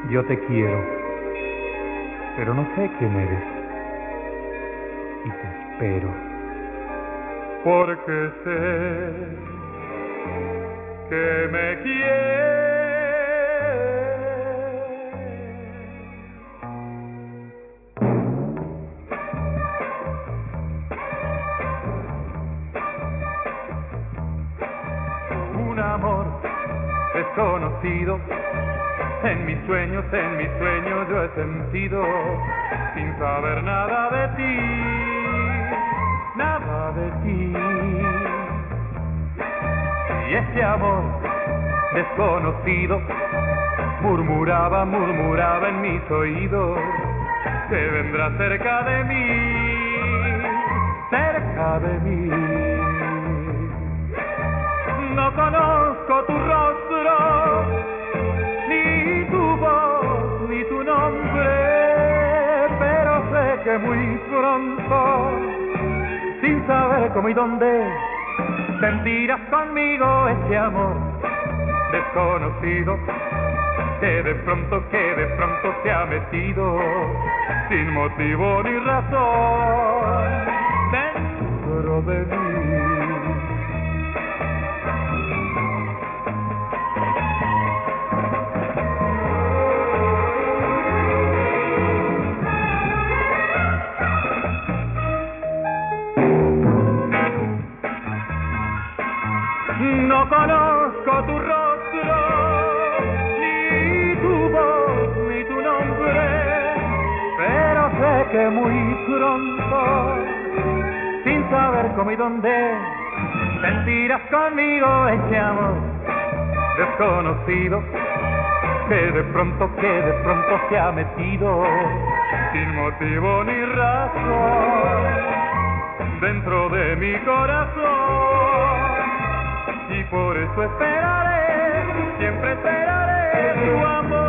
Yo te quiero, pero no sé quién eres. Y te espero. Porque sé que me quieres. Un amor desconocido en mis sueños yo he sentido, sin saber nada de ti, nada de ti. Y ese amor desconocido murmuraba en mis oídos que vendrá cerca de mí, cerca de mí. No conozco tu rostro, ni tu voz, ni tu nombre, pero sé que muy pronto, sin saber cómo y dónde, sentirás conmigo ese amor desconocido que de pronto se ha metido, sin motivo ni razón, dentro de mí. No conozco tu rostro, ni tu voz, ni tu nombre, pero sé que muy pronto, sin saber cómo y dónde, sentirás conmigo ese amor desconocido que de pronto se ha metido, sin motivo ni razón, dentro de mi corazón. Y por eso esperaré, siempre esperaré tu amor.